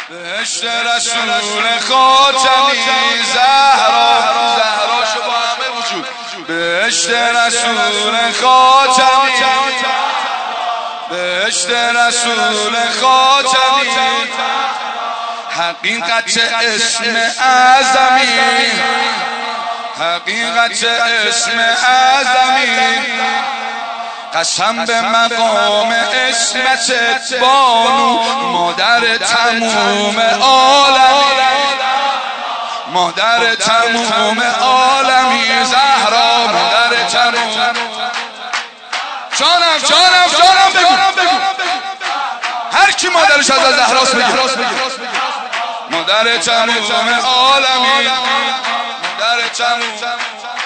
بهشت رسول خاتمی زهرا شو با همه وجود بهشت رسول خاتمی بهشت رسول خاتمی حقیقت اسم اعظمی حقیقت اسم اعظمی قسم به مقام اسمت بانو مادر تموم عالمی مادر تموم عالمی زهرا مادر تموم جانم بگو هر کی مادرش از زهراست بگه مادر تموم عالمی مادر تموم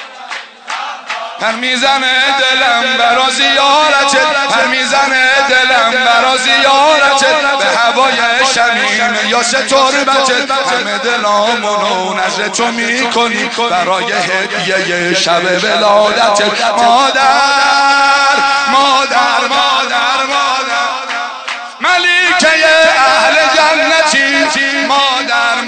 هر میزنه دلم برا زیارتت هر میزنه دلم برا زیارتت به هوای شمیم یا تربتت همه دلامونو نظر تو میکنی برای هدیه شب ولادتت مادر ملیکه اهل جنتی مادر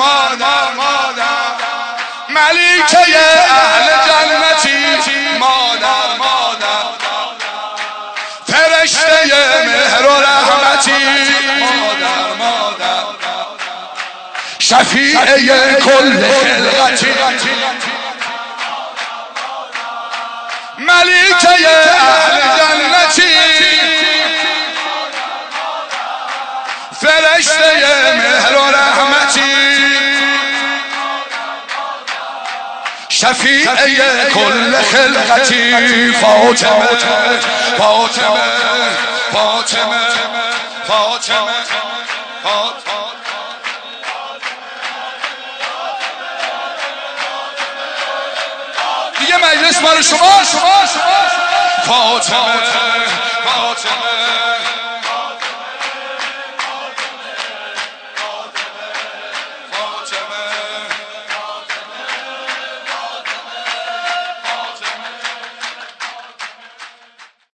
ملیکه اهل جنتی مادر فرشته مهر و رحمتی مادر شفیعه کل خلقتی ملیکه اهل جنتی فرشته مهر و رحمتی شفیعه کل خلقتی فاطمه دیگه مجلس مال شما فاطمه